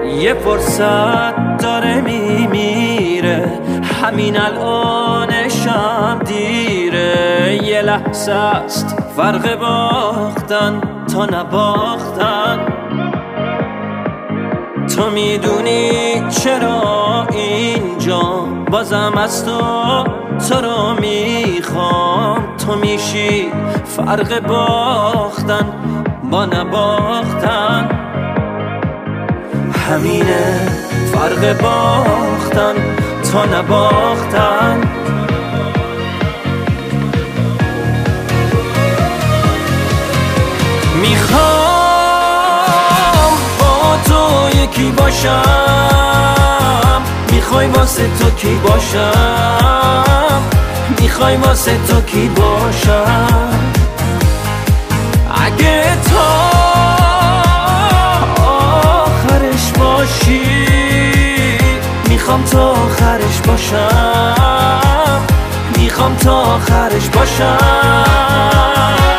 یه فرصت داره میمیره، همین الانشم دیره. یه لحظه است فرق باختن تا نباختن. تو میدونی چرا اینجا بازم از تو رو میخوام. تو میشی فرق باختن با نباختن. همینه فرق باختن تا نباختن. میخوام با تو یکی باشم. میخوای واسه تو کی باشم؟ میخوای واسه تو کی باشم؟ اگه تا آخرش باشی میخوام تا آخرش باشم. میخوام تا آخرش باشم.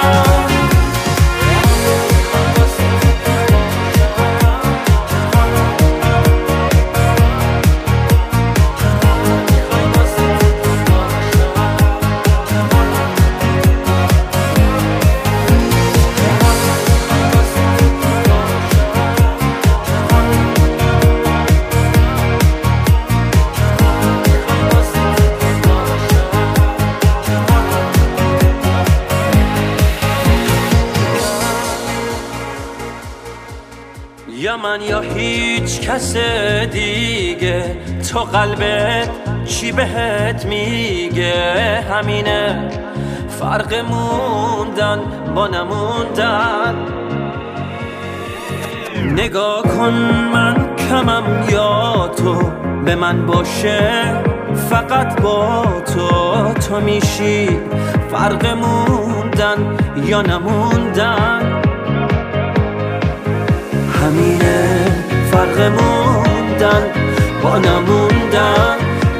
یا من یا هیچ کس دیگه، تو قلبت چی بهت میگه؟ همینه فرق موندن با نموندن. نگاه کن من کمم یا تو به من باشه، فقط با تو میشی فرق موندن یا نموندن. همینه فرق موندن با نموندن.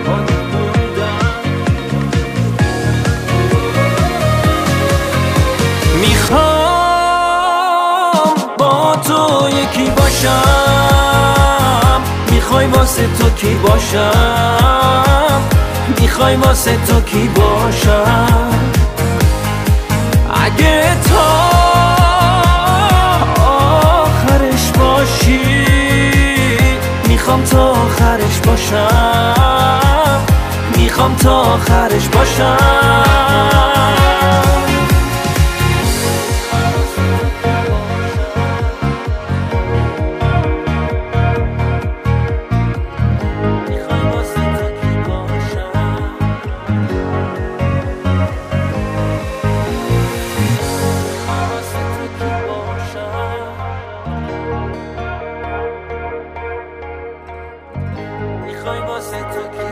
میخوام با تو یکی باشم. میخوای واسه تو کی باشم؟ میخوای واسه تو کی باشم؟ اگه تا میخوام تا آخرش باشم. میخوام تا آخرش باشم. میخوای واسه تو کی